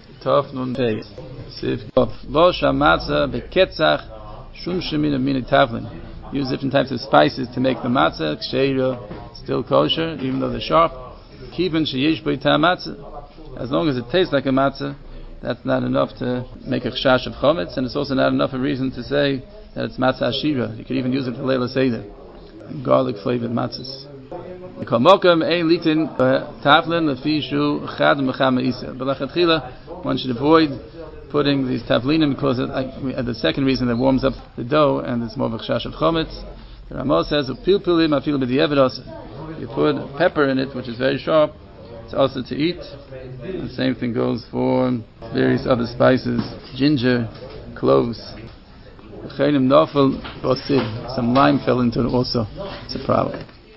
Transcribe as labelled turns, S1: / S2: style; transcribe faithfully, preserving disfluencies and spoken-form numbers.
S1: Tov nun Tei. Sif Tov. Lo shamatza beketzach shum shemin min tavlin. Use different types of spices to make the matzah. Ksheira, still kosher, even though they're sharp. Kiven sheyesh bo ita matzah. As long as it tastes like a matzah, that's not enough to make a chashash of chometz, and it's also not enough a reason to say that it's matzah ashira. You could even use it for Leila Seder, garlic flavored matzahs. One should avoid putting these tavlinim because it, like, the second reason that warms up the dough and it's more of a chashash of chometz. The Ramah says, you put pepper in it, which is very sharp, it's also to eat. The same thing goes for various other spices, ginger, cloves. Some lime fell into it also. It's a problem.